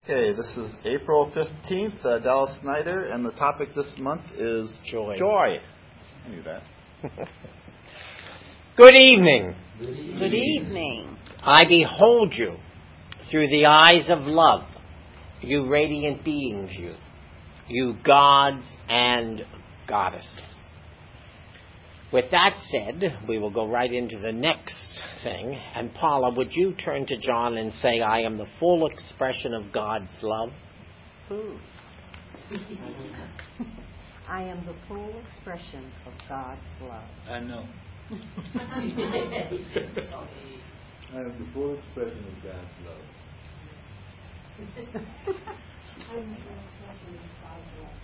Okay, this is April 15th, Dallas Snyder, and the topic this month is Joy. I knew that. Good evening. Good evening. I behold you through the eyes of love, you radiant beings, you gods and goddesses. With that said, we will go right into the next thing. And Paula, would you turn to John and say, I am the full expression of God's love? I am the full expression of God's love. I know. I am the full expression of God's love. I am the full expression of God's love.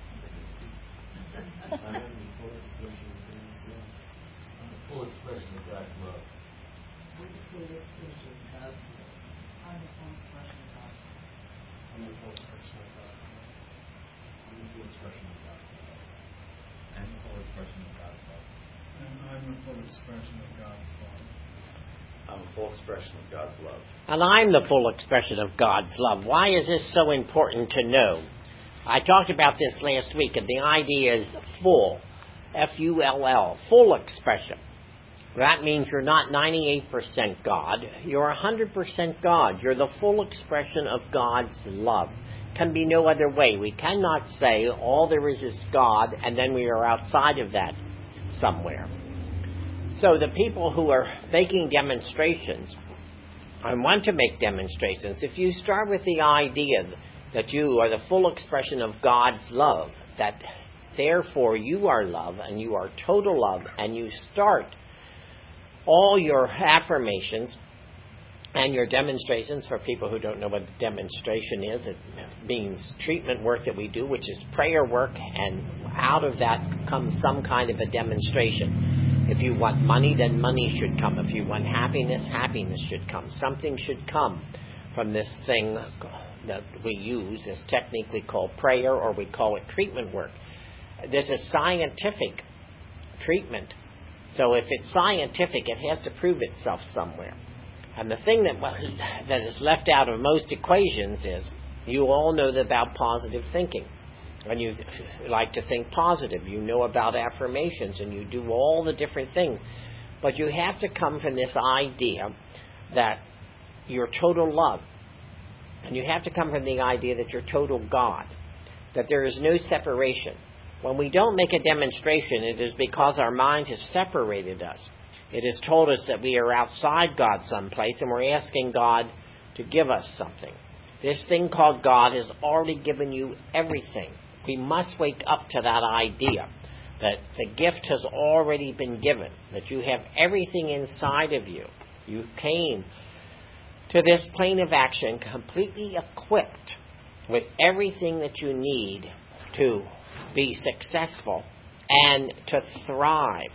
I am the full expression of God's love. I'm the full expression of God's love. I'm the full expression of God's love. I'm the full expression of God's love. I'm the full expression of God's love. I'm the full expression of God's love. I'm the full expression of God's love. And I'm the full expression of God's love. I'm a full expression of God's love. And I'm the full expression of God's love. Why is this so important to know? I talked about this last week, and the idea is full, F-U-L-L, full expression. That means you're not 98% God, you're 100% God. You're the full expression of God's love. Can be no other way. We cannot say all there is God, and then we are outside of that somewhere. So the people who are making demonstrations, and want to make demonstrations, if you start with the idea that you are the full expression of God's love, that therefore you are love and you are total love, and you start all your affirmations and your demonstrations. For people who don't know what a demonstration is, it means treatment work that we do, which is prayer work, and out of that comes some kind of a demonstration. If you want money, then money should come. If you want happiness, happiness should come. Something should come from this thing that we use, this technique we call prayer, or we call it treatment work. There's a scientific treatment. So if it's scientific, it has to prove itself somewhere. And the thing that is left out of most equations is, you all know about positive thinking. And you like to think positive. You know about affirmations, and you do all the different things. But you have to come from this idea that you're total love. And you have to come from the idea that you're total God, that there is no separation. When we don't make a demonstration, it is because our mind has separated us. It has told us that we are outside God someplace, and we're asking God to give us something. This thing called God has already given you everything. We must wake up to that idea that the gift has already been given, that you have everything inside of you. You came to this plane of action completely equipped with everything that you need to be successful and to thrive.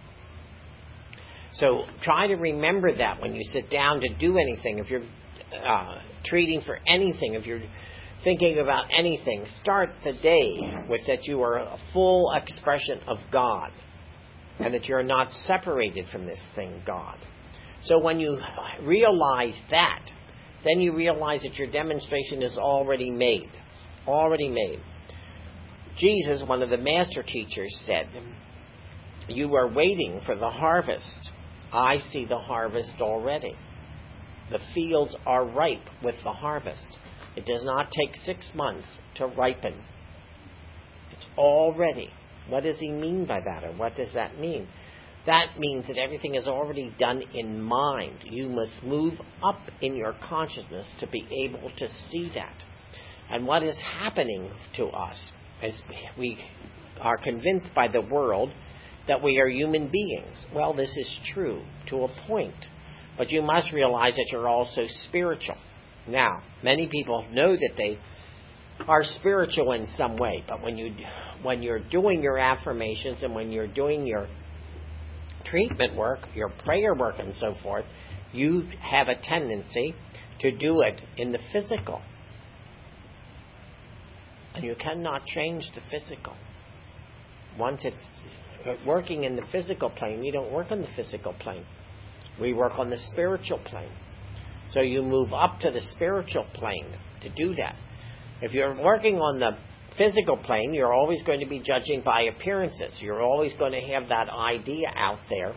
So try to remember that when you sit down to do anything. If you're treating for anything, if you're thinking about anything, start the day with that you are a full expression of God, and that you're not separated from this thing, God. So when you realize that, then you realize that your demonstration is already made. Already made. Jesus, one of the master teachers, said, you are waiting for the harvest. I see the harvest already. The fields are ripe with the harvest. It does not take 6 months to ripen. It's all ready. What does he mean by that, or what does that mean? That means that everything is already done in mind. You must move up in your consciousness to be able to see that. And what is happening to us is we are convinced by the world that we are human beings. Well, this is true to a point. But you must realize that you're also spiritual. Now, many people know that they are spiritual in some way. But when you're doing your affirmations, and when you're doing your treatment work, your prayer work and so forth, you have a tendency to do it in the physical. And you cannot change the physical. Once it's working in the physical plane, you don't work on the physical plane. We work on the spiritual plane. So you move up to the spiritual plane, to do that. If you're working on the physical plane, you're always going to be judging by appearances. You're always going to have that idea out there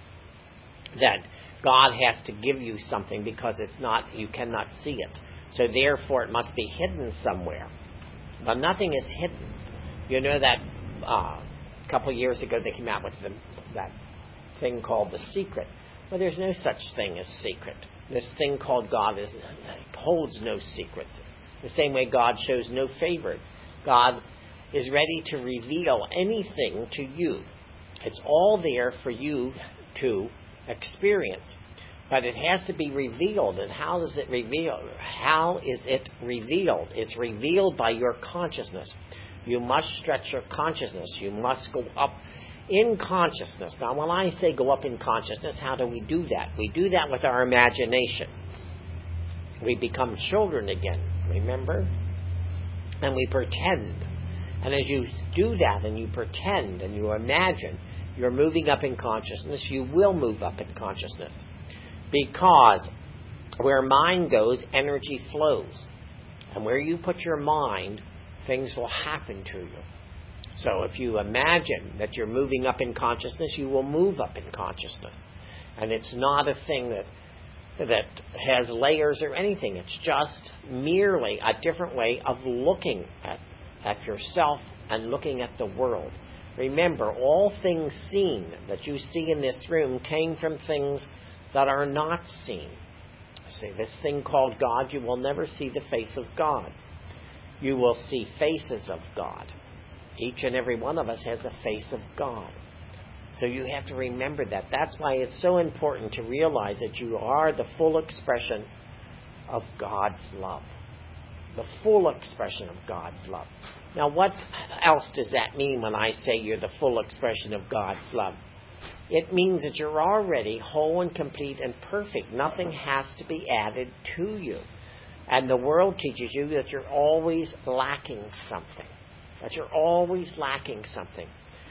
that God has to give you something because you cannot see it. So therefore it must be hidden somewhere. But nothing is hidden. You know that a couple of years ago they came out with that thing called The Secret. Well, there's no such thing as secret. This thing called God holds no secrets. The same way God shows no favorites. God is ready to reveal anything to you. It's all there for you to experience. But it has to be revealed. And how is it revealed? How is it revealed? It's revealed by your consciousness. You must stretch your consciousness. You must go up in consciousness. Now, when I say go up in consciousness, how do we do that? We do that with our imagination. We become children again, remember? And we pretend. And as you do that and you pretend and you imagine you're moving up in consciousness, you will move up in consciousness. Because where mind goes, energy flows. And where you put your mind, things will happen to you. So if you imagine that you're moving up in consciousness, you will move up in consciousness. And it's not a thing that has layers or anything. It's just merely a different way of looking at yourself and looking at the world. Remember, all things seen that you see in this room came from things that are not seen. See, this thing called God, you will never see the face of God. You will see faces of God. Each and every one of us has a face of God. So you have to remember that. That's why it's so important to realize that you are the full expression of God's love. The full expression of God's love. Now, what else does that mean when I say you're the full expression of God's love? It means that you're already whole and complete and perfect. Nothing has to be added to you. And the world teaches you that you're always lacking something. That you're always lacking something.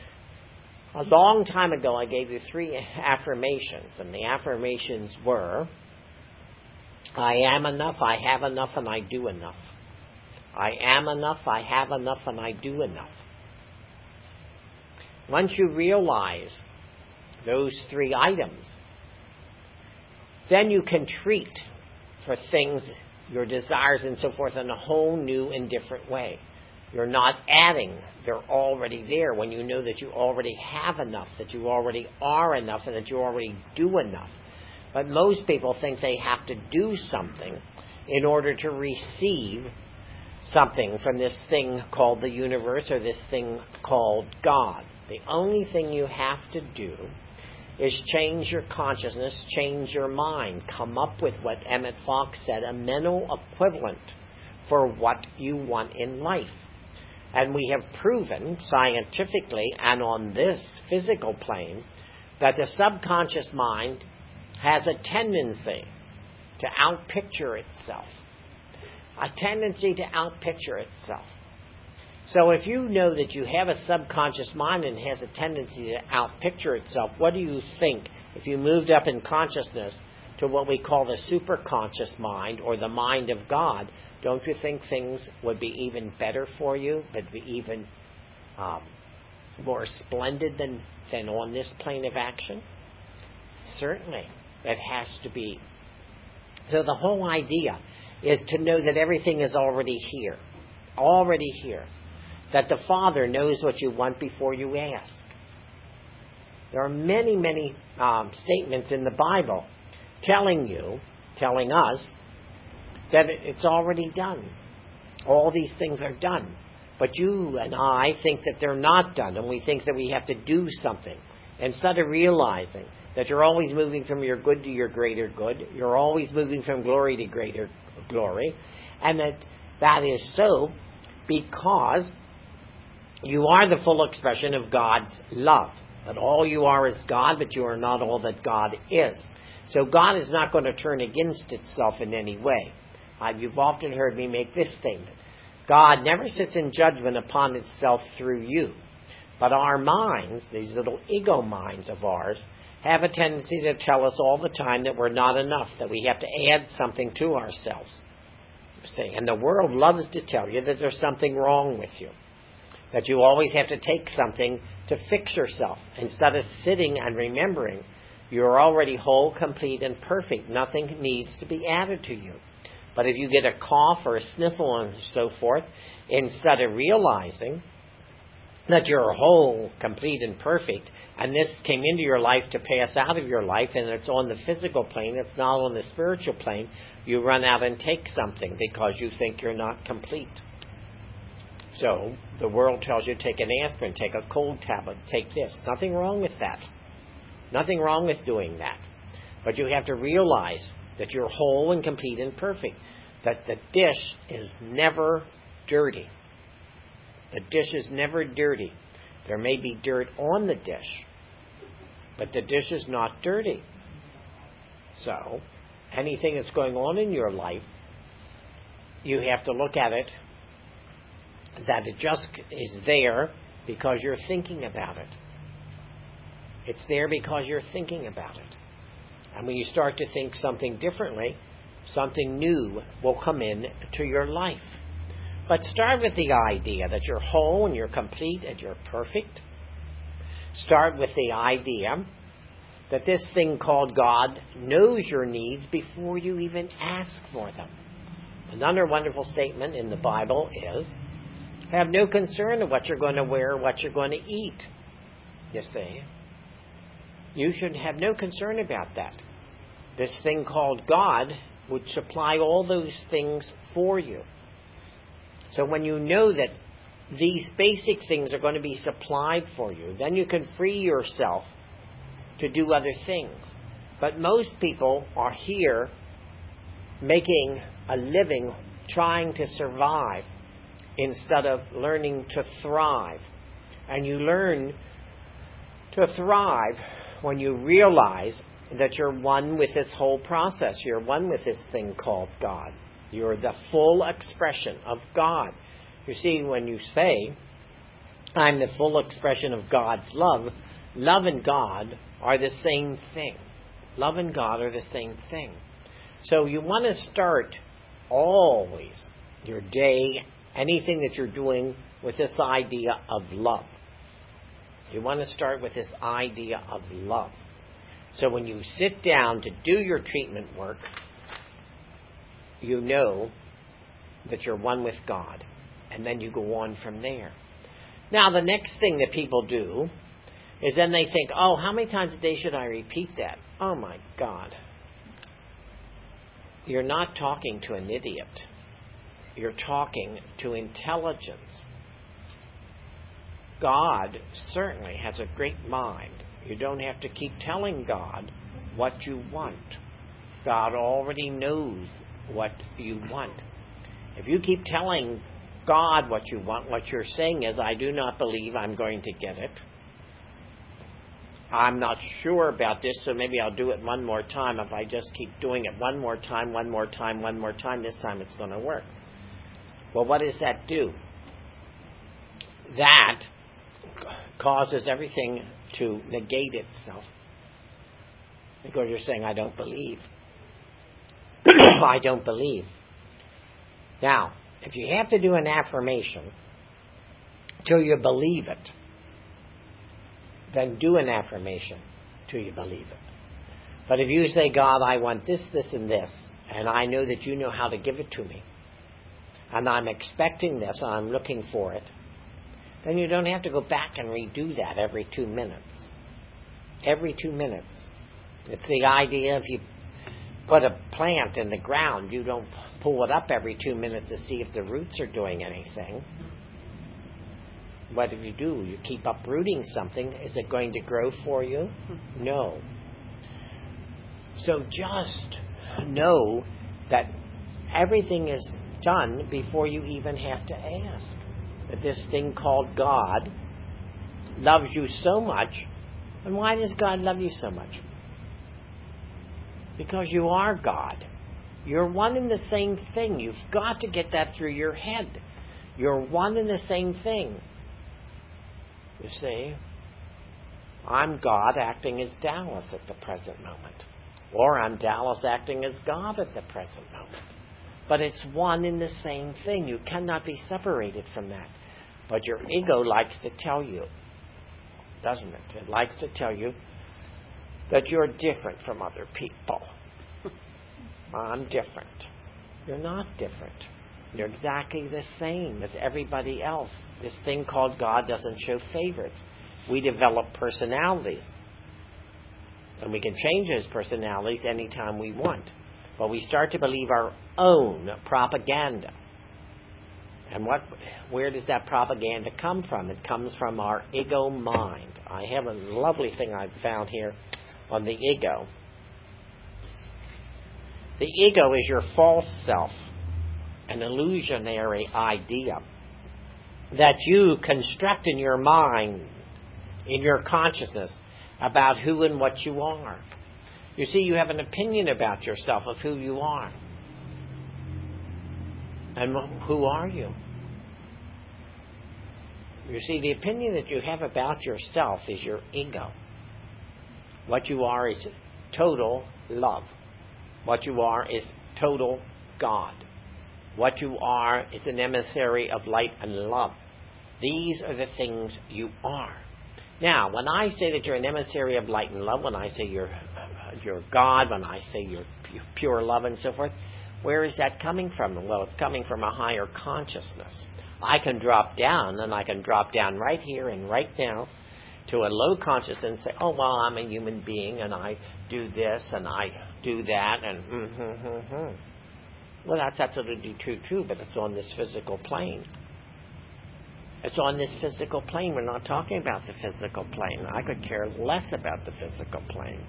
A long time ago, I gave you 3 affirmations. And the affirmations were, I am enough, I have enough, and I do enough. I am enough, I have enough, and I do enough. Once you realize those 3 items, then you can treat for things, your desires and so forth, in a whole new and different way. You're not adding. They're already there when you know that you already have enough, that you already are enough, and that you already do enough. But most people think they have to do something in order to receive something from this thing called the universe or this thing called God. The only thing you have to do is change your consciousness, change your mind, come up with what Emmett Fox said, a mental equivalent for what you want in life. And we have proven scientifically and on this physical plane that the subconscious mind has a tendency to outpicture itself. A tendency to outpicture itself. So if you know that you have a subconscious mind and has a tendency to outpicture itself, what do you think if you moved up in consciousness to what we call the superconscious mind or the mind of God? Don't you think things would be even better for you, would be even more splendid than on this plane of action? Certainly, it has to be. So the whole idea is to know that everything is already here. Already here. That the Father knows what you want before you ask. There are many, many statements in the Bible telling us, that it's already done. All these things are done. But you and I think that they're not done, and we think that we have to do something. Instead of realizing that you're always moving from your good to your greater good, you're always moving from glory to greater glory, and that is so because you are the full expression of God's love. That all you are is God, but you are not all that God is. So God is not going to turn against itself in any way. You've often heard me make this statement. God never sits in judgment upon itself through you. But our minds, these little ego minds of ours, have a tendency to tell us all the time that we're not enough, that we have to add something to ourselves. See, and the world loves to tell you that there's something wrong with you, that you always have to take something to fix yourself, instead of sitting and remembering you're already whole, complete, and perfect. Nothing needs to be added to you. But if you get a cough or a sniffle and so forth, instead of realizing that you're whole, complete, and perfect, and this came into your life to pass out of your life, and it's on the physical plane, it's not on the spiritual plane, you run out and take something because you think you're not complete. So the world tells you, take an aspirin, take a cold tablet, take this. Nothing wrong with that. Nothing wrong with doing that. But you have to realize that you're whole and complete and perfect. That the dish is never dirty. The dish is never dirty. There may be dirt on the dish, but the dish is not dirty. So, anything that's going on in your life, you have to look at it that it just is there because you're thinking about it. It's there because you're thinking about it. And when you start to think something differently, something new will come in to your life. But start with the idea that you're whole and you're complete and you're perfect. Start with the idea that this thing called God knows your needs before you even ask for them. Another wonderful statement in the Bible is, have no concern of what you're going to wear, what you're going to eat. You see? You should have no concern about that. This thing called God would supply all those things for you. So when you know that these basic things are going to be supplied for you, then you can free yourself to do other things. But most people are here making a living trying to survive instead of learning to thrive. And you learn to thrive when you realize that you're one with this whole process. You're one with this thing called God. You're the full expression of God. You see, when you say, I'm the full expression of God's love, love and God are the same thing. Love and God are the same thing. So you want to start always your day, anything that you're doing, with this idea of love. You want to start with this idea of love. So when you sit down to do your treatment work, you know that you're one with God. And then you go on from there. Now, the next thing that people do is then they think, oh, how many times a day should I repeat that? Oh, my God. You're not talking to an idiot. You're talking to intelligence. God certainly has a great mind. You don't have to keep telling God what you want. God already knows what you want. If you keep telling God what you want, what you're saying is, I do not believe I'm going to get it. I'm not sure about this, so maybe I'll do it one more time. If I just keep doing it one more time, this time it's going to work. Well, what does that do? That causes everything to negate itself. Because you're saying, I don't believe. I don't believe. Now, if you have to do an affirmation till you believe it, then do an affirmation till you believe it. But if you say, God, I want this, this, and this, and I know that you know how to give it to me, and I'm expecting this, and I'm looking for it, then you don't have to go back and redo that every 2 minutes. Every 2 minutes. It's the idea if you put a plant in the ground, you don't pull it up every 2 minutes to see if the roots are doing anything. What do? You keep uprooting something. Is it going to grow for you? No. So just know that everything is done before you even have to ask. That this thing called God loves you so much. And why does God love you so much? Because you are God. You're one and the same thing. You've got to get that through your head. You're one and the same thing. You see, I'm God acting as Dallas at the present moment. Or I'm Dallas acting as God at the present moment. But it's one and the same thing. You cannot be separated from that. But your ego likes to tell you, doesn't it? It likes to tell you that you're different from other people. I'm different. You're not different. You're exactly the same as everybody else. This thing called God doesn't show favorites. We develop personalities. And we can change those personalities anytime we want. But we start to believe our own propaganda. And where does that propaganda come from? It comes from our ego mind. I have a lovely thing I've found here on the ego. The ego is your false self, an illusionary idea that you construct in your mind, in your consciousness, about who and what you are. You see, you have an opinion about yourself of who you are. And who are you? You see, the opinion that you have about yourself is your ego. What you are is total love. What you are is total God. What you are is an emissary of light and love. These are the things you are. Now, when I say that you're an emissary of light and love, when I say you're God, when I say you're pure love and so forth, where is that coming from? Well, it's coming from a higher consciousness. I can drop down, and I can drop down right here and right now to a low consciousness and say, oh, well, I'm a human being, and I do this, and I do that, and Well, that's absolutely true, but it's on this physical plane. It's on this physical plane. We're not talking about the physical plane. I could care less about the physical plane.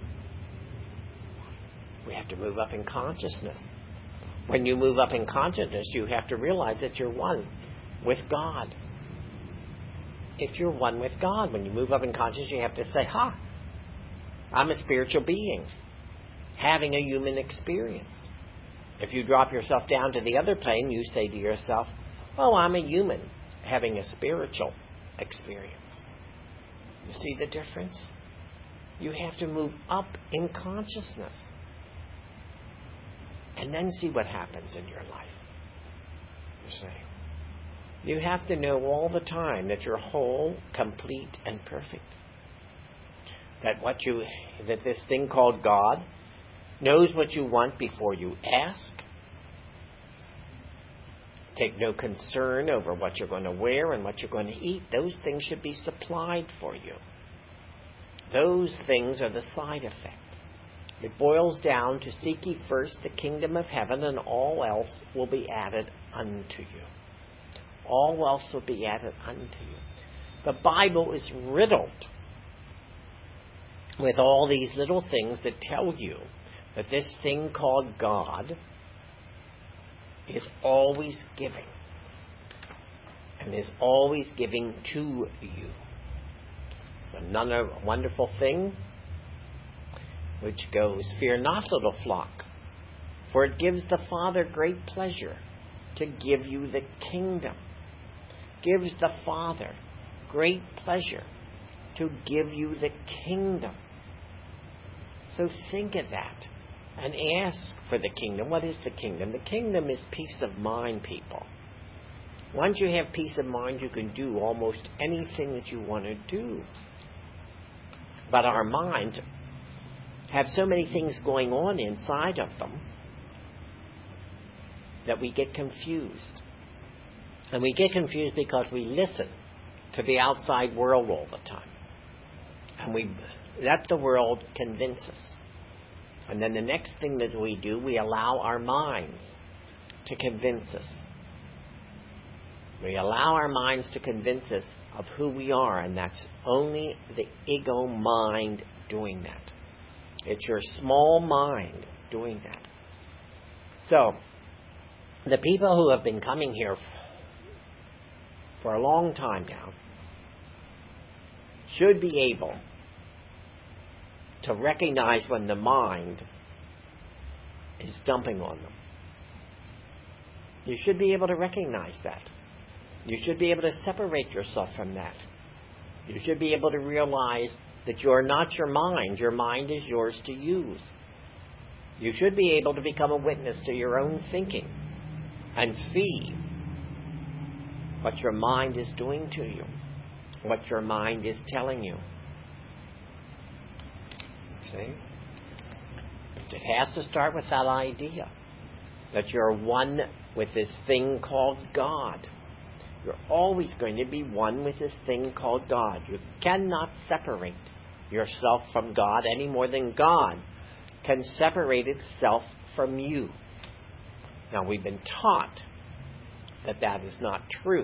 We have to move up in consciousness. When you move up in consciousness, you have to realize that you're one with God. If you're one with God, when you move up in consciousness, you have to say, I'm a spiritual being having a human experience. If you drop yourself down to the other plane, you say to yourself, I'm a human having a spiritual experience. You see the difference? You have to move up in consciousness and then see what happens in your life. You see? You have to know all the time that you're whole, complete, and perfect. That this thing called God knows what you want before you ask. Take no concern over what you're going to wear and what you're going to eat. Those things should be supplied for you. Those things are the side effect. It boils down to seek ye first the kingdom of heaven, and all else will be added unto you. All else will be added unto you. The Bible is riddled with all these little things that tell you that this thing called God is always giving, and is always giving to you. It's another wonderful thing which goes, fear not, little flock, for it gives the Father great pleasure to give you the kingdom. Gives the Father great pleasure to give you the kingdom. So think of that and ask for the kingdom. What is the kingdom? The kingdom is peace of mind, people. Once you have peace of mind, you can do almost anything that you want to do. But our minds have so many things going on inside of them that we get confused. And we get confused because we listen to the outside world all the time. And we let the world convince us. And then the next thing that we do, we allow our minds to convince us. We allow our minds to convince us of who we are, and that's only the ego mind doing that. It's your small mind doing that. So, the people who have been coming here for a long time now should be able to recognize when the mind is dumping on them. You should be able to recognize that. You should be able to separate yourself from that. You should be able to realize that you're not your mind. Your mind is yours to use. You should be able to become a witness to your own thinking. and see what your mind is doing to you, what your mind is telling you. See? It has to start with that idea that you're one with this thing called God. You're always going to be one with this thing called God. You cannot separate yourself from God any more than God can separate itself from you. Now, we've been taught that that is not true.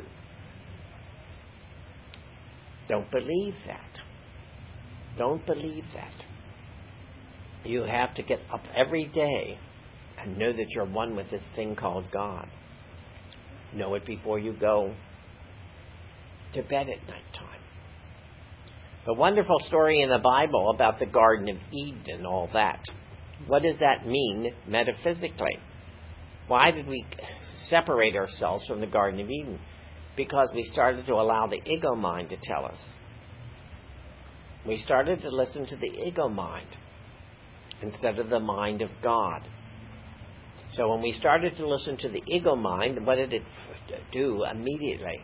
Don't believe that. Don't believe that. You have to get up every day and know that you're one with this thing called God. Know it before you go to bed at night time. The wonderful story in the Bible about the Garden of Eden and all that. What does that mean metaphysically? Why did we separate ourselves from the Garden of Eden? Because we started to allow the ego mind to tell us. We started to listen to the ego mind instead of the mind of God. So when we started to listen to the ego mind, what did it do immediately?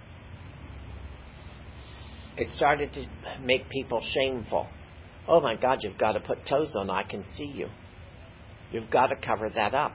It started to make people shameful. Oh my God, you've got to put toes on, I can see you. You've got to cover that up.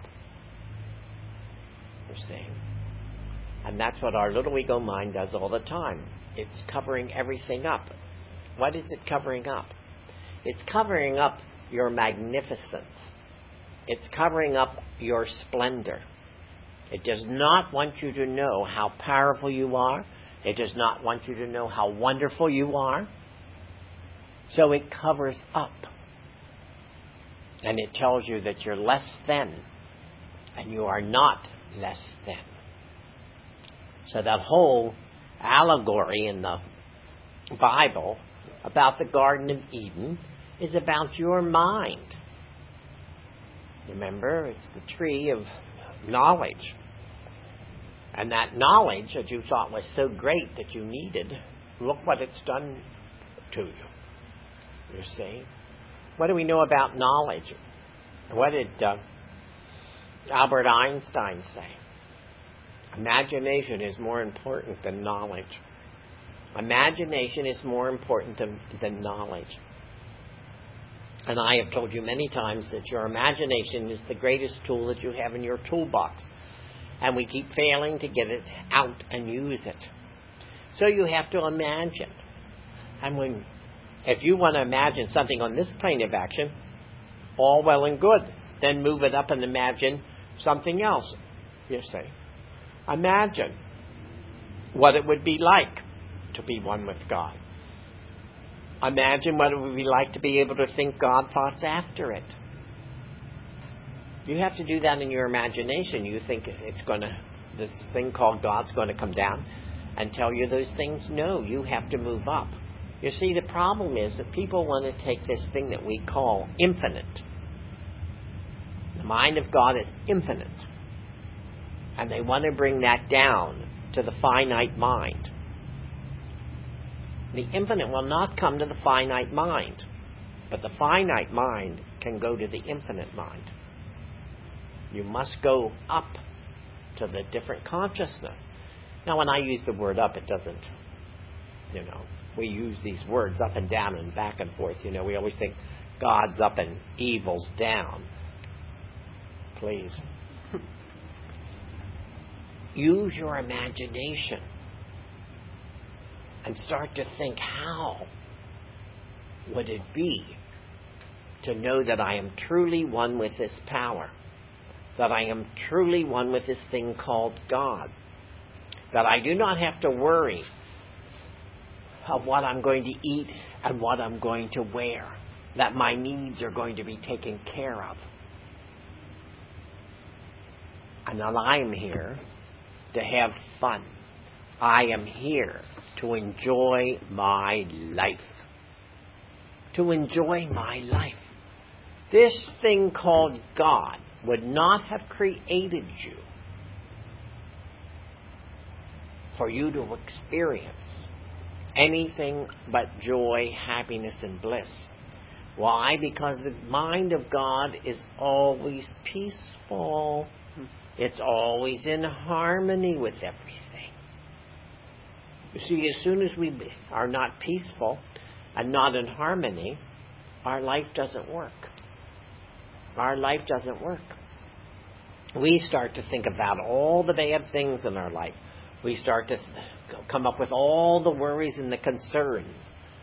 You see? And that's what our little ego mind does all the time. It's covering everything up. What is it covering up? It's covering up your magnificence. It's covering up your splendor. It does not want you to know how powerful you are. It does not want you to know how wonderful you are. So it covers up. And it tells you that you're less than. And you are not less than. So that whole allegory in the Bible about the Garden of Eden is about your mind. Remember, it's the tree of knowledge. And that knowledge that you thought was so great that you needed, look what it's done to you. You see? What do we know about knowledge? What did Albert Einstein say? Imagination is more important than knowledge. Imagination is more important than knowledge. And I have told you many times that your imagination is the greatest tool that you have in your toolbox. And we keep failing to get it out and use it. So you have to imagine. And if you want to imagine something on this plane of action, all well and good. Then move it up and imagine something else. You see. Imagine what it would be like to be one with God. Imagine what it would be like to be able to think God thoughts after it. You have to do that in your imagination. You think this thing called God's going to come down and tell you those things? No, you have to move up. You see, the problem is that people want to take this thing that we call infinite. The mind of God is infinite. And they want to bring that down to the finite mind. The infinite will not come to the finite mind. But the finite mind can go to the infinite mind. You must go up to the different consciousness. Now, when I use the word up, it doesn't, we use these words up and down and back and forth. We always think God's up and evil's down. Please. Use your imagination and start to think, how would it be to know that I am truly one with this power? That I am truly one with this thing called God. That I do not have to worry of what I'm going to eat and what I'm going to wear. That my needs are going to be taken care of. And that I am here to have fun. I am here to enjoy my life. To enjoy my life. This thing called God would not have created you for you to experience anything but joy, happiness, and bliss. Why? Because the mind of God is always peaceful. It's always in harmony with everything. You see, as soon as we are not peaceful and not in harmony, our life doesn't work. Our life doesn't work. We start to think about all the bad things in our life. We start to come up with all the worries and the concerns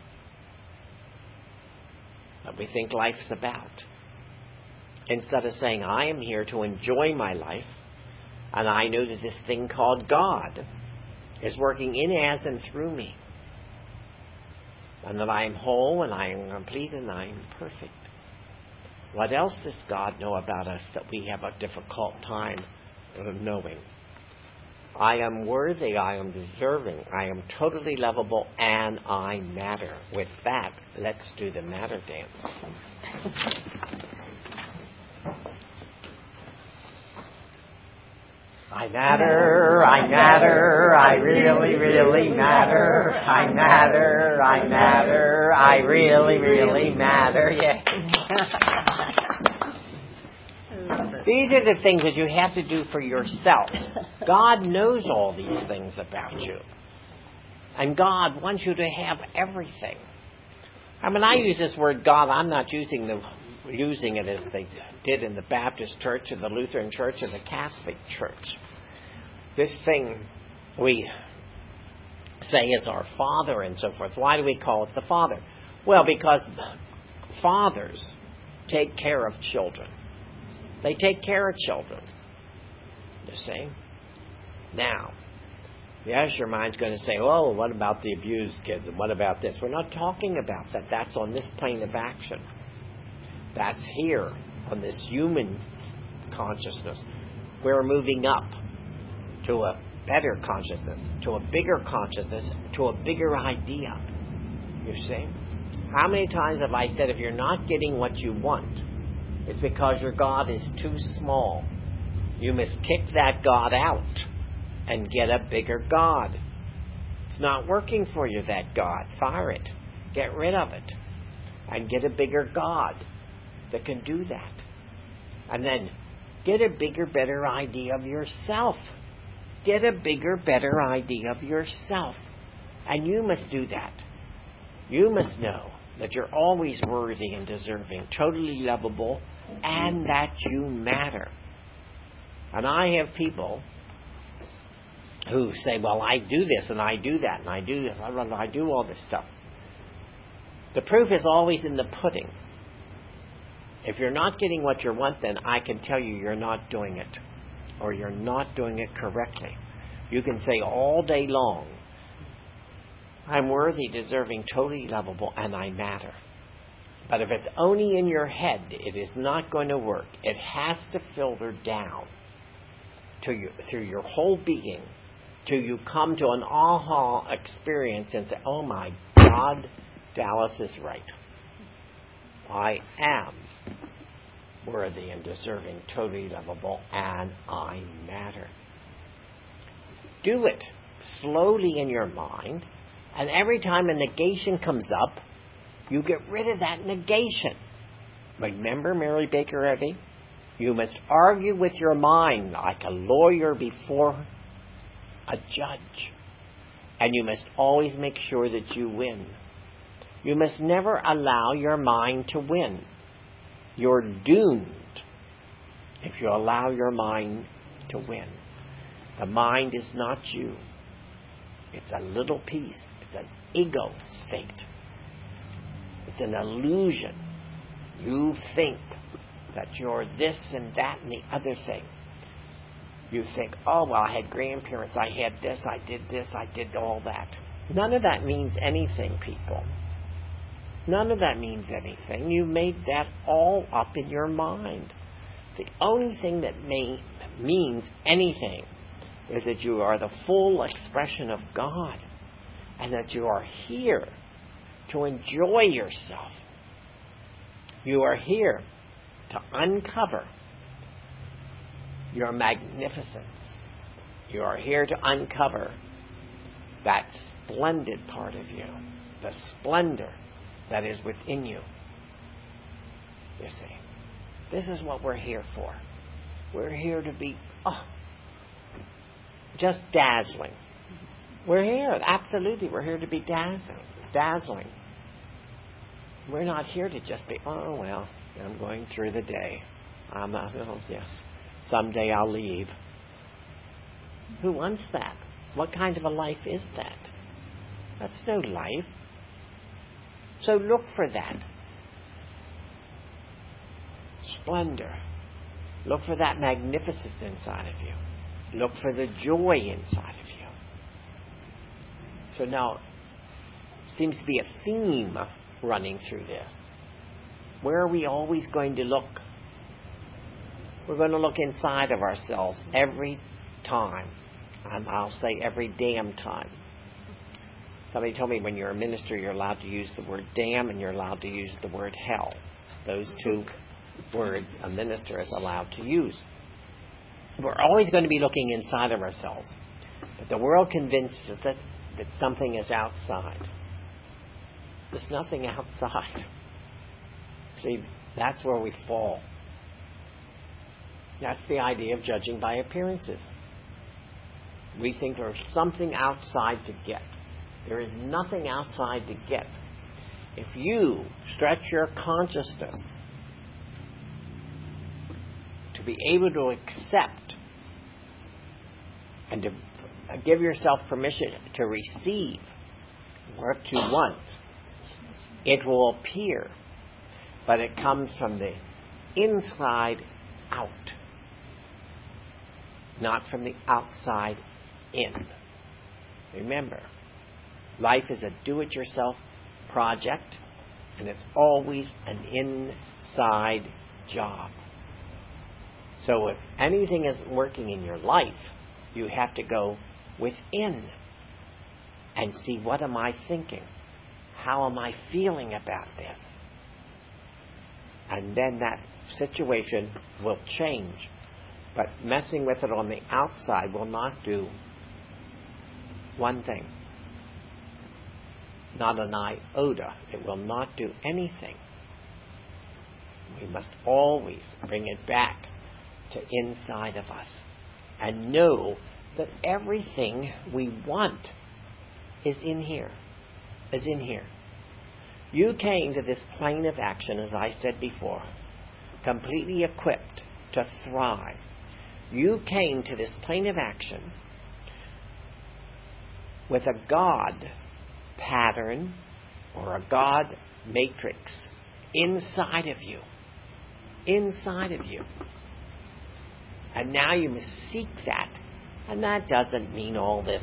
that we think life's about. Instead of saying, I am here to enjoy my life, and I know that this thing called God is working in, as, and through me. And that I am whole, and I am complete, and I am perfect. What else does God know about us that we have a difficult time knowing? I am worthy, I am deserving, I am totally lovable, and I matter. With that, let's do the matter dance. I matter, I matter, I really, really matter. I matter, I matter, I really, really matter. Yeah. These are the things that you have to do for yourself. God knows all these things about you. And God wants you to have everything. I mean, I use this word God, I'm not using it as they did in the Baptist Church or the Lutheran Church or the Catholic Church. This thing we say is our Father and so forth. Why do we call it the Father? Well, because fathers take care of children. They take care of children. You see? Now, yes, your mind's going to say, oh, what about the abused kids? And what about this? We're not talking about that. That's on this plane of action. That's here on this human consciousness. We're moving up to a better consciousness, to a bigger consciousness, to a bigger idea. You see? How many times have I said, if you're not getting what you want, it's because your God is too small. You must kick that God out and get a bigger God. It's not working for you, that God. Fire it. Get rid of it. And get a bigger God that can do that. And then get a bigger, better idea of yourself. Get a bigger, better idea of yourself. And you must do that. You must know that you're always worthy and deserving, totally lovable, and that you matter. And I have people who say, well, I do this and I do that and I do this, I do all this stuff. The proof is always in the pudding. If you're not getting what you want, then I can tell you you're not doing it. Or you're not doing it correctly. You can say all day long, I'm worthy, deserving, totally lovable, and I matter. But if it's only in your head, it is not going to work. It has to filter down to you, through your whole being, till you come to an aha experience and say, oh my God, Dallas is right. I am worthy and deserving, totally lovable, and I matter. Do it slowly in your mind, and every time a negation comes up, you get rid of that negation. Remember Mary Baker Eddy? You must argue with your mind like a lawyer before a judge. And you must always make sure that you win. You must never allow your mind to win. You're doomed if you allow your mind to win. The mind is not you. It's a little piece. It's an ego state. It's an illusion. You think that you're this and that and the other thing. You think, oh, well, I had grandparents, I had this, I did all that. None of that means anything, people. None of that means anything. You made that all up in your mind. The only thing that means anything is that you are the full expression of God and that you are here to enjoy yourself. You are here to uncover your magnificence. You are here to uncover that splendid part of you, the splendor that is within you. You see, this is what we're here for. We're here to be just dazzling. We're here, absolutely. We're here to be dazzling. We're not here to just be, oh, well, I'm going through the day. Yes, someday I'll leave. Who wants that? What kind of a life is that? That's no life. So look for that splendor. Look for that magnificence inside of you. Look for the joy inside of you. So now, seems to be a theme running through this. Where are we always going to look? We're going to look inside of ourselves every time. I'll say every damn time. Somebody told me when you're a minister, you're allowed to use the word damn and you're allowed to use the word hell. Those two words a minister is allowed to use. We're always going to be looking inside of ourselves. But the world convinces us that something is outside. There's nothing outside. See, that's where we fall. That's the idea of judging by appearances. We think there's something outside to get. There is nothing outside to get. If you stretch your consciousness to be able to accept and to give yourself permission to receive what you want, it will appear, but it comes from the inside out, not from the outside in. Remember, life is a do-it-yourself project, and it's always an inside job. So if anything isn't working in your life, you have to go within and see, what am I thinking? How am I feeling about this? And then that situation will change. But messing with it on the outside will not do one thing. Not an iota. It will not do anything. We must always bring it back to inside of us and know that everything we want is in here. Is in here. You came to this plane of action, as I said before, completely equipped to thrive. You came to this plane of action with a God pattern or a God matrix inside of you. Inside of you. And now you must seek that. And that doesn't mean all this.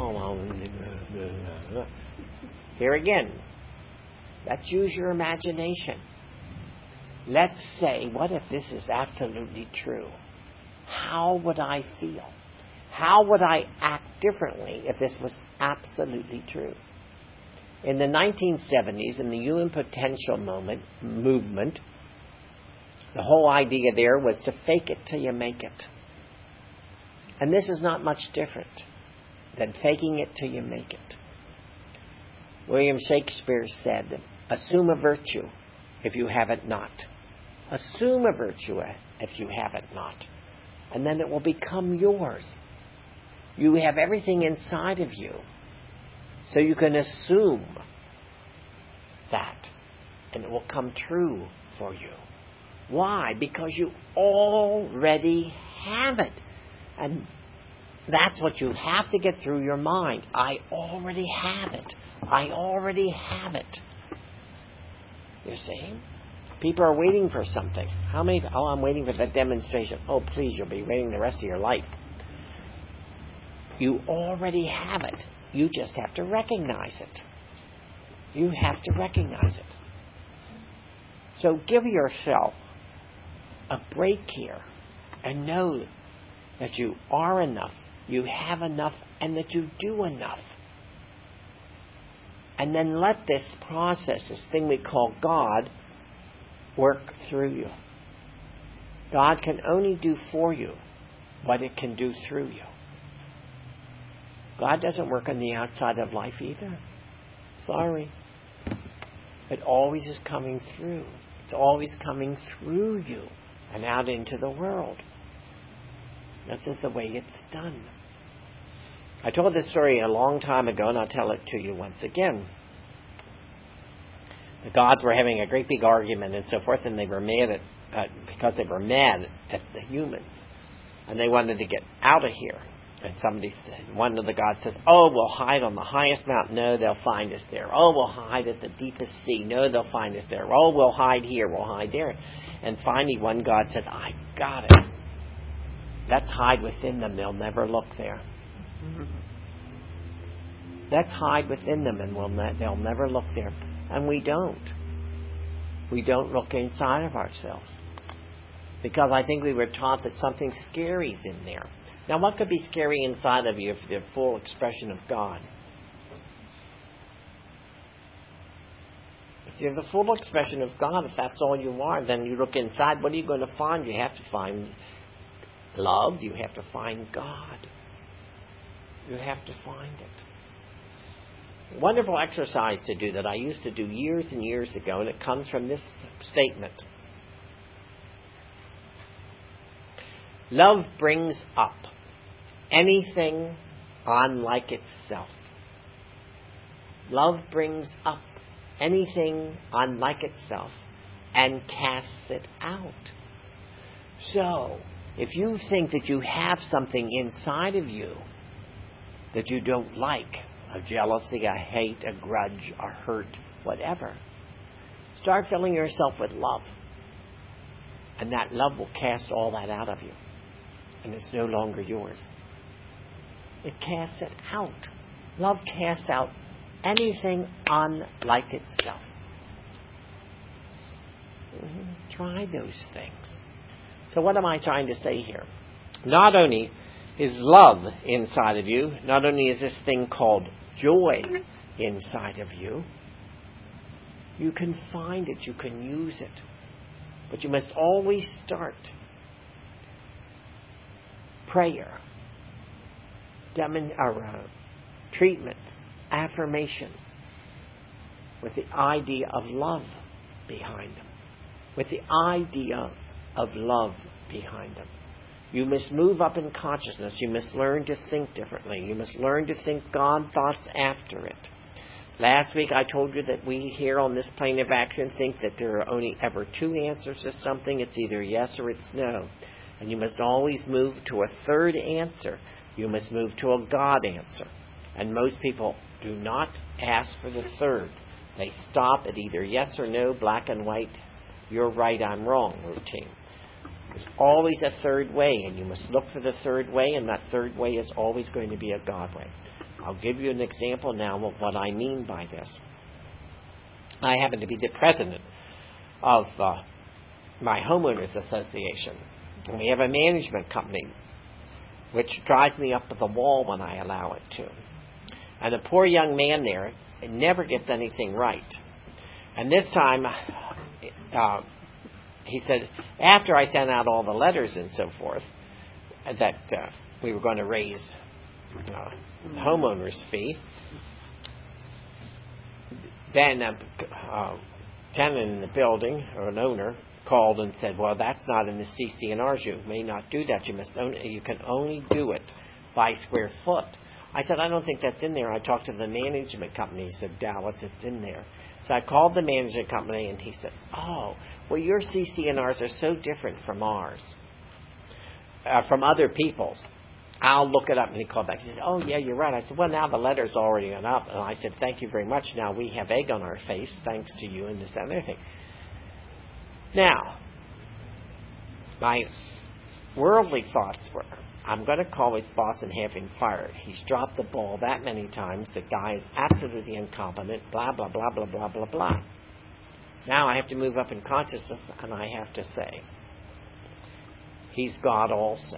Here again, let's use your imagination. Let's say, what if this is absolutely true? How would I feel? How would I act differently if this was absolutely true? In the 1970s, in the human potential movement, the whole idea there was to fake it till you make it. And this is not much different than faking it till you make it. William Shakespeare said, assume a virtue if you have it not. Assume a virtue if you have it not. And then it will become yours. You have everything inside of you. So you can assume that. And it will come true for you. Why? Because you already have it. And that's what you have to get through your mind. I already have it. I already have it. You see? People are waiting for something. How many? Oh, I'm waiting for that demonstration. Oh, please, you'll be waiting the rest of your life. You already have it. You just have to recognize it. You have to recognize it. So give yourself a break here and know that you are enough, you have enough, and that you do enough. And then let this process, this thing we call God, work through you. God can only do for you what it can do through you. God doesn't work on the outside of life either. Sorry. It always is coming through. It's always coming through you and out into the world. This is the way it's done. I told this story a long time ago, and I'll tell it to you once again. The gods were having a great big argument and so forth, and they were mad because they were mad at the humans, and they wanted to get out of here. And somebody says, one of the gods says, "Oh, we'll hide on the highest mountain. No, they'll find us there. Oh, we'll hide at the deepest sea. No, they'll find us there. Oh, we'll hide here. We'll hide there." And finally, one god said, "I got it. Let's hide within them. They'll never look there. Let's hide within them, and they'll never look there." And we don't. We don't look inside of ourselves. Because I think we were taught that something scary is in there. Now, what could be scary inside of you if you're the full expression of God? If you're the full expression of God, if that's all you are, then you look inside, what are you going to find? You have to find love. You have to find God. You have to find it. Wonderful exercise to do that I used to do years and years ago, and it comes from this statement. Love brings up anything unlike itself. Love brings up anything unlike itself and casts it out. So, if you think that you have something inside of you that you don't like, a jealousy, a hate, a grudge, a hurt, whatever, start filling yourself with love. And that love will cast all that out of you. And it's no longer yours. It casts it out. Love casts out anything unlike itself. Try those things. So what am I trying to say here? Not only is love inside of you, not only is this thing called joy inside of you, you can find it, you can use it. But you must always start prayer, treatment, affirmation, with the idea of love behind them. With the idea of love behind them. You must move up in consciousness. You must learn to think differently. You must learn to think God thoughts after it. Last week I told you that we here on this plane of action think that there are only ever two answers to something. It's either yes or it's no. And you must always move to a third answer. You must move to a God answer. And most people do not ask for the third. They stop at either yes or no, black and white, you're right, I'm wrong routine. There's always a third way, and you must look for the third way, and that third way is always going to be a God way. I'll give you an example now of what I mean by this. I happen to be the president of my homeowners association. And we have a management company which drives me up to the wall when I allow it to. And the poor young man there never gets anything right. And this time, he said, after I sent out all the letters and so forth, that we were going to raise the homeowner's fee, then a tenant in the building, or an owner, called and said, well, that's not in the CC&Rs. You may not do that. You can only do it by square foot. I said, I don't think that's in there. I talked to the management company. He said, Dallas, it's in there. So I called the management company, and he said, oh, well, your CC&Rs are so different from ours, from other people's. I'll look it up. And he called back. He said, oh, yeah, you're right. I said, well, now the letter's already gone up. And I said, thank you very much. Now we have egg on our face, thanks to you, and this, that, and everything. Now, my worldly thoughts were, I'm going to call his boss and have him fired. He's dropped the ball that many times. The guy is absolutely incompetent, blah, blah, blah, blah, blah, blah, blah. Now I have to move up in consciousness, and I have to say, he's God also.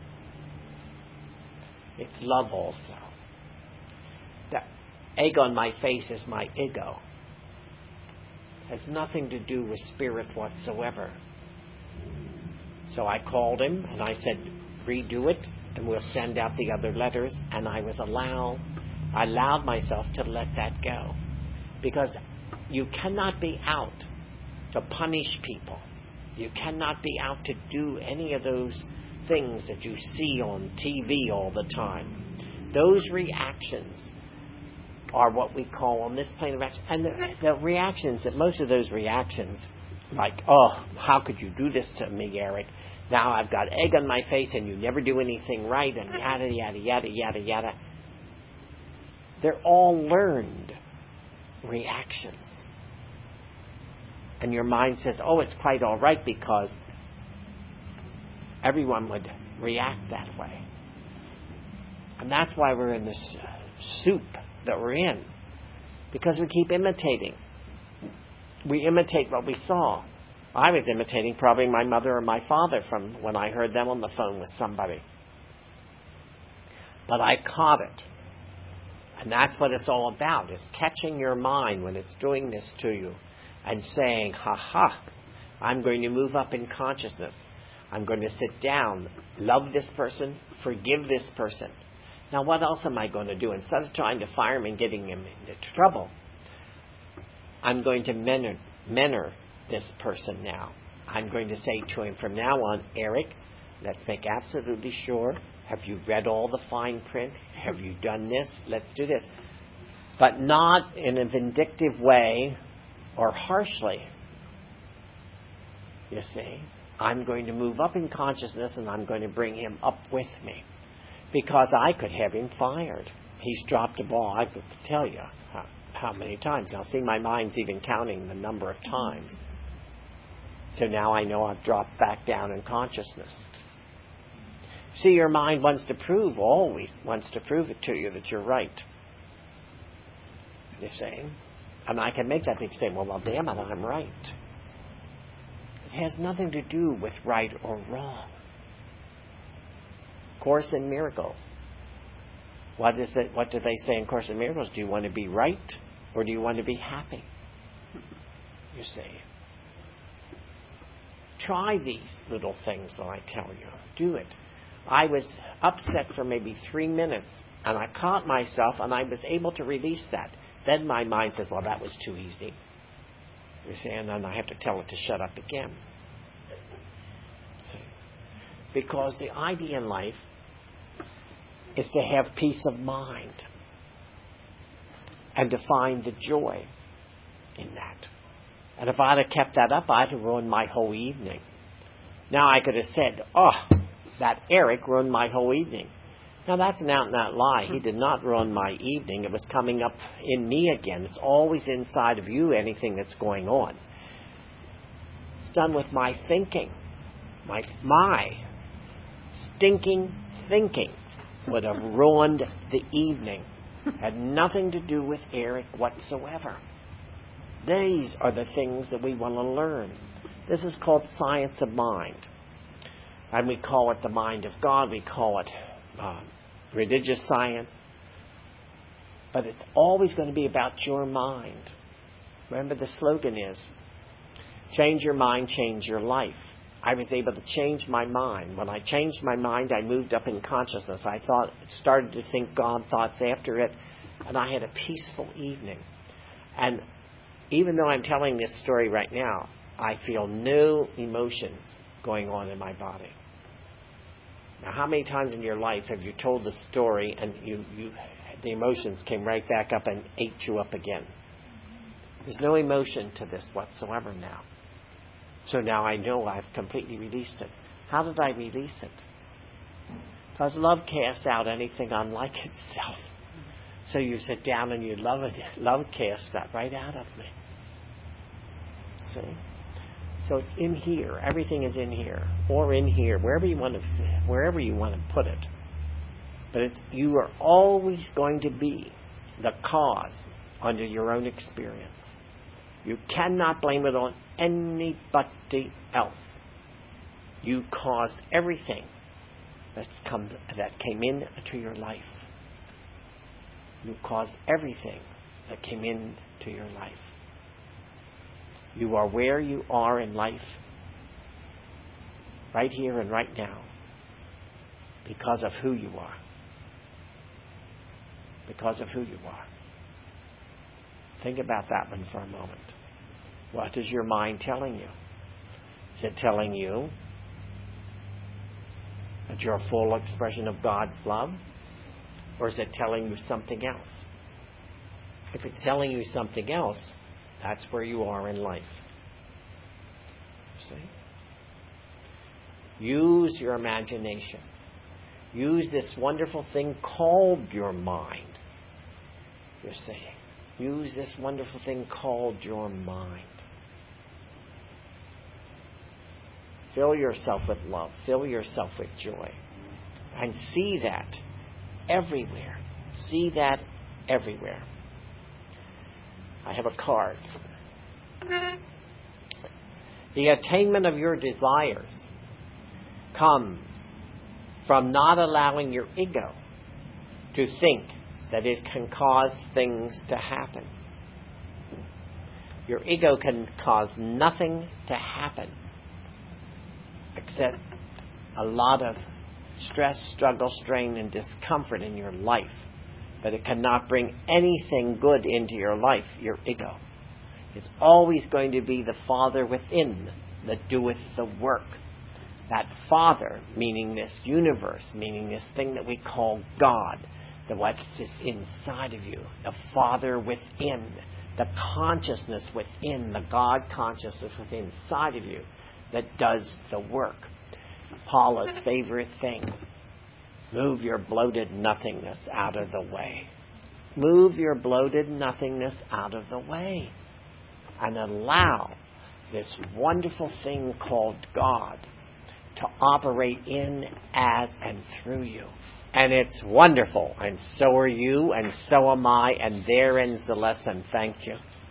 It's love also. The egg on my face is my ego. Has nothing to do with spirit whatsoever. So I called him and I said, redo it and we'll send out the other letters. And I allowed myself to let that go. Because you cannot be out to punish people. You cannot be out to do any of those things that you see on TV all the time. Those reactions are what we call on this plane of action. And the reactions, that most of those reactions, like, oh, how could you do this to me, Eric? Now I've got egg on my face and you never do anything right, and yada, yada, yada, yada, yada. They're all learned reactions. And your mind says, oh, it's quite all right because everyone would react that way. And that's why we're in this soup that we're in. Because we keep imitating. We imitate what we saw. I was imitating probably my mother or my father from when I heard them on the phone with somebody. But I caught it. And that's what it's all about, is catching your mind when it's doing this to you and saying, ha, I'm going to move up in consciousness. I'm going to sit down, love this person, forgive this person. Now what else am I going to do? Instead of trying to fire him and getting him into trouble, I'm going to mentor this person now. I'm going to say to him from now on, Eric, let's make absolutely sure. Have you read all the fine print? Have you done this? Let's do this. But not in a vindictive way or harshly. You see, I'm going to move up in consciousness and I'm going to bring him up with me. Because I could have him fired. He's dropped a ball. I could tell you how many times. Now, see, my mind's even counting the number of times. So now I know I've dropped back down in consciousness. See, your mind always wants to prove it to you that you're right. You see? And I can make that big statement, well, damn it, I'm right. It has nothing to do with right or wrong. Course in Miracles. What do they say in Course in Miracles? Do you want to be right or do you want to be happy? You see. Try these little things that I tell you. Do it. I was upset for maybe 3 minutes and I caught myself and I was able to release that. Then my mind says, well, that was too easy. You see, and then I have to tell it to shut up again. See? Because the idea in life is to have peace of mind and to find the joy in that. And if I'd have kept that up, I'd have ruined my whole evening. Now I could have said, oh, that Eric ruined my whole evening. Now that's an out-and-out lie. He did not ruin my evening. It was coming up in me again. It's always inside of you, anything that's going on. It's done with my thinking. My stinking thinking would have ruined the evening. Had nothing to do with Eric whatsoever. These are the things that we want to learn. This is called science of mind. And we call it the mind of God. We call it religious science. But it's always going to be about your mind. Remember the slogan is, change your mind, change your life. I was able to change my mind. When I changed my mind, I moved up in consciousness. I started to think God thoughts after it, and I had a peaceful evening. And even though I'm telling this story right now, I feel no emotions going on in my body. Now, how many times in your life have you told the story and the emotions came right back up and ate you up again? There's no emotion to this whatsoever now. So now I know I've completely released it. How did I release it? Because love casts out anything unlike itself. So you sit down and you love it. Love casts that right out of me. See? So it's in here. Everything is in here, or in here, wherever you want to put it. But you are always going to be the cause under your own experience. You cannot blame it on anybody else. You caused everything that came into your life. You caused everything that came into your life. You are where you are in life, right here and right now, because of who you are. Because of who you are. Think about that one for a moment. What is your mind telling you? Is it telling you that you're a full expression of God's love? Or is it telling you something else? If it's telling you something else, that's where you are in life. See? Use your imagination. Use this wonderful thing called your mind. You're saying, use this wonderful thing called your mind. Fill yourself with love. Fill yourself with joy. And see that everywhere. See that everywhere. I have a card. The attainment of your desires comes from not allowing your ego to think that it can cause things to happen. Your ego can cause nothing to happen except a lot of stress, struggle, strain, and discomfort in your life. But it cannot bring anything good into your life, your ego. It's always going to be the Father within that doeth the work. That Father, meaning this universe, meaning this thing that we call God, the what is inside of you, the Father within, the consciousness within, the God consciousness within inside of you that does the work. Paula's favorite thing. Move your bloated nothingness out of the way. Move your bloated nothingness out of the way. And allow this wonderful thing called God to operate in, as, and through you. And it's wonderful. And so are you, and so am I, and there ends the lesson. Thank you.